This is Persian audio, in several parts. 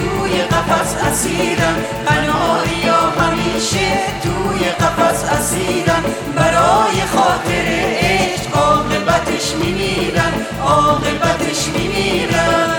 توی قفس اسیرن، قناریا همیشه توی قفس اسیرن، برای خاطر عشق عاقبتش میمیرن، عاقبتش میمیرن.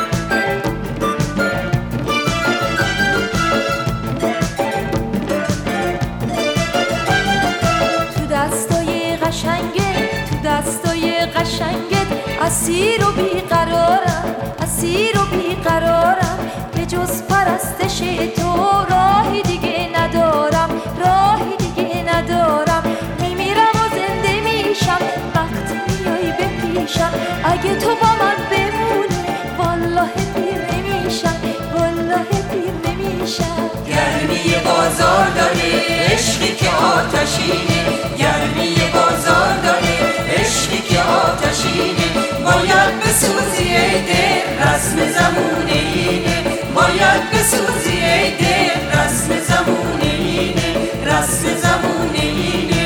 دستای قشنگت اسیر و بیقرارم، اسیر و بیقرارم، به جز پرستش تو راهی دیگه ندارم، راهی دیگه ندارم. میمیرم و زنده میشم وقتی میای به پیشم، اگه تو با من بمونی والله پیر نمیشم، والله پیر نمیشم. گرمی بازار داره عشقی که آتشینه، گرمی بازار داره عشقی که آتشینه، باید بسوزی ای دل رسم زمونه اینه، باید بسوزی ای دل رسم زمونه اینه، رسم زمونه اینه.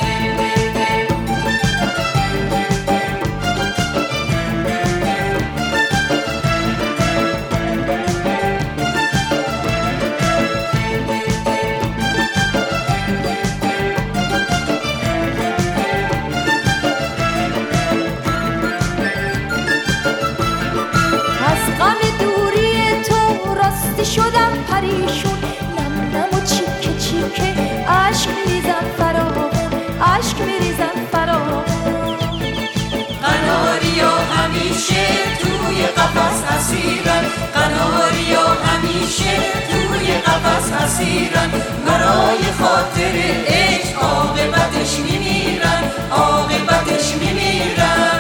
شدم پریشون، نم نم و چیکه چیکه عشق میریزم فراغون، عشق میریزم فراغون. قناریا همیشه توی قفس اسیرن، قناریا همیشه توی قفس اسیرن، برای خاطر عشق عاقبتش میمیرن، عاقبتش میمیرن.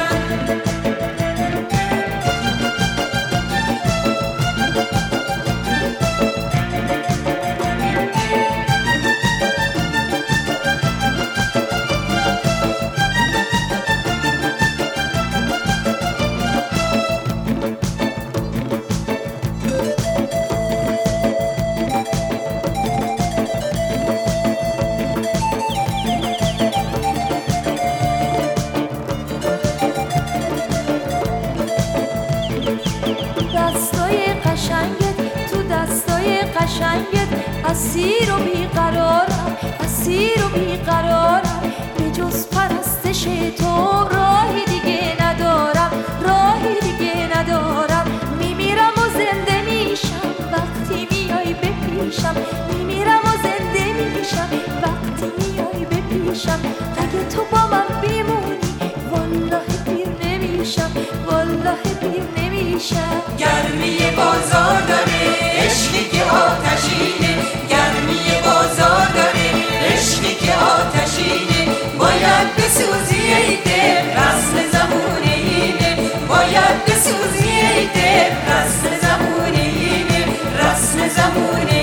قشنگت اسیر و بیقرارم، اسیر و بیقرارم، به جز پرستش تو راهی دیگه ندارم، راهی دیگه ندارم. میمیرم و زنده میشم وقتی میای به پیشم، میمیرم و زنده میشم وقتی میای به پیشم، اگه تو با من بمونی والله پیر نمیشم، والله پیر نمیشم. گرمی بازار داره عشقی که آتشینه، گرمی بازار داره عشقی که آتشینه، باید بسوزی ای دل رسم زمونه اینه، باید بسوزی ای دل رسم زمونه اینه، رسم زمونه